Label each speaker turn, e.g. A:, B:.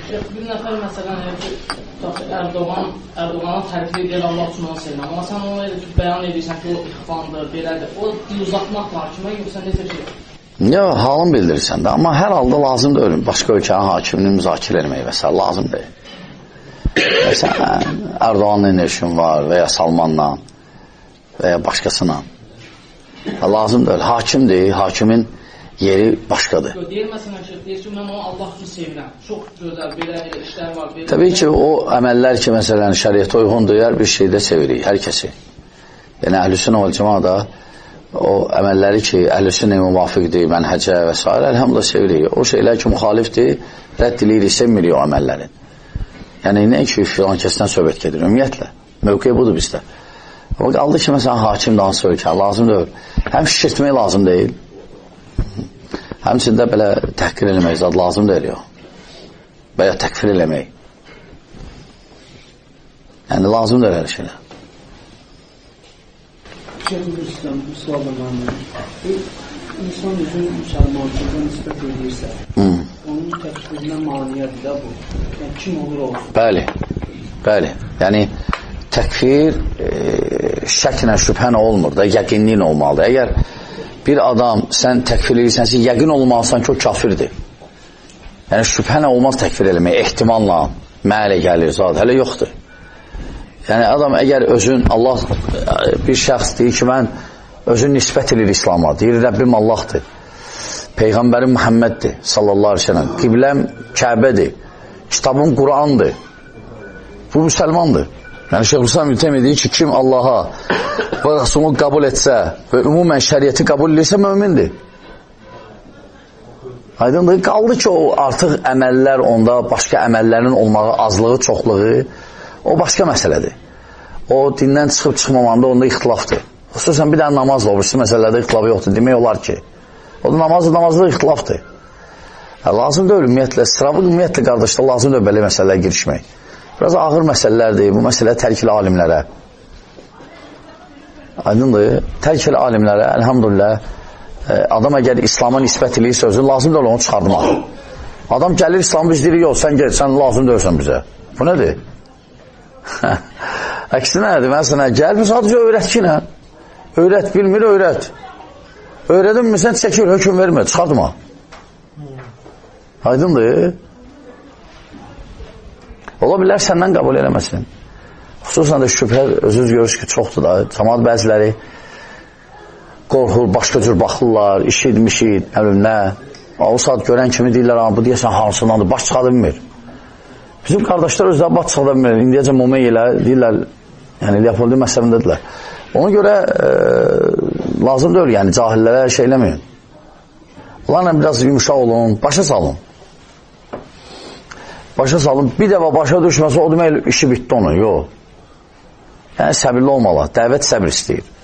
A: Bir nəfər məsələn Ərdoğan'a tərifli edir, Allah üçün onu sevməm. Amma sən onu elə ki, bəyan edirsən ki, o ixvandır, belədir. O dil uzatmaqla hakimə yoxsa necə şey?
B: Yox, halını bildirirsən də. Amma hər halda lazım deyil. Başqa ölkənin hakimini müzakirə etmək və s. lazım deyil. Sən Ərdoğan'la nə işin var və ya Salmanla və ya başqasına. Lazım deyil. Hakimdir, hakimin yeri başqadır.
A: Deyir məsələn ki, deyir ki, mən onu Allah üçün sevirəm. Çox gözəl, belə işlər var.
B: Təbii ki, o əməllər ki, məsələn, şəriətə uyğundur, hər bir şeydə sevirik, hər kəsi. Yəni, Əhl-i-Sünnə vəl-Cəmadə o əməlləri ki, Əhl-i-Sünnə müvafiqdir, mənhəcə və s. Əlhamdülillah sevirik. O şeylər ki, müxalifdir, rədd edirik, sevmirik o əməllərin. Yəni, nə ki, filan kəsdən söhbət gedir, ümumiyyətlə. Mövqe budur bizdə. O qaldı ki, məsələn, hakim dansı ölkə, lazım deyil. Həm şişirtmək lazım deyil, həmçində belə təhqir eləmək zad lazım deyil, yox. Və ya təkfir eləmək. Yəni, lazım deyil hər şeylə.
C: Şeyh-ül-İslam, bu sualda qalmıyor. İnsan özün müsəlmançılığa nisbət edirsə, onun təkfirinə maniyyədir də bu. Yəni, kim olur olsun? Bəli, bəli. Yəni, təkfir şəklə, şübhənə olmur da, yəqinliyin olmalıdır. Əgər bir adam sən təkfir edirsənsə, yəqin olmalısan ki, o kafirdir. Yəni, şübhənə olmaz təkfir eləmək, ehtimalla, mələ gəlir, zat, hələ yoxdur. Yəni, adam əgər özün, Allah, bir şəxs deyir ki, mən özün nisbət edir İslama, deyir, Rəbbim Allahdır, Peyğəmbərim Muhammeddir, sallallahu aleyhi ve sellem, qibləm Kəbədir, kitabım Qurandır, bu müsəlmandır. Yəni, Şeyh-ül-İslam İbn deyir ki, kim Allaha və Rasulunu qəbul etsə və ümumən şəriyyəti qəbul edirsə, mömindir. Aydındır, qaldı ki, o artıq əməllər onda, başqa əməllərin olmağı, azlığı, çoxluğu, o başqa məsələdir. O, dindən çıxıb çıxmamanda onda ixtilafdır. Xüsusən bir dənə namazla, o birisi məsələlərdə ixtilafı yoxdur, demək olar ki, o da namazda ixtilafdır. Lazım deyil, ümumiyyətlə, sırabı ümumiyyətlə, qardaşlar, lazım deyil belə məsələlərə girişmək. Biraz ağır məsələlərdir, bu məsələ tərkili alimlərə. Aydındır, tərkili alimlərə, əlhamdülillah, adam əgər İslama nisbət eləyirsə özün, lazım deyil onu çıxartmaq. Adam gəlir, İslamı biz deyirik, yox, sən gəl, sən lazım deyirsən bizə. Bu nədir? Əksinə nədir? Mən sənə gəl, sadəcə öyrət ki, nə? Öyrət, bilmir, öyrət. Öyrədin mi, sən çəkir, hökum vermə, çıxartma. Aydındır. Ola bilər səndən qəbul eləməsin. Xüsusən də şübhə özünüz görürsünüz ki, çoxdur da. Cəmaət bəziləri qorxur, başqa cür baxırlar, işid, nə. O saat görən kimi deyirlər, bu deyəsən hansındandır, baş çıxada bilmir. Bizim qardaşlar özləri baş çıxada bilmir. İndiyəcə Momey ilə deyirlər, yəni Leopoldi məsəlindədirlər. Ona görə lazım deyil, yəni cahillərə şey eləməyin. Onlarla biraz yumuşaq olun, başa salın. Başa salın, bir dəfə başa düşməsə, o demək işi bitdi onun, yox. Yəni səbirli olmalı, dəvət səbir istəyir.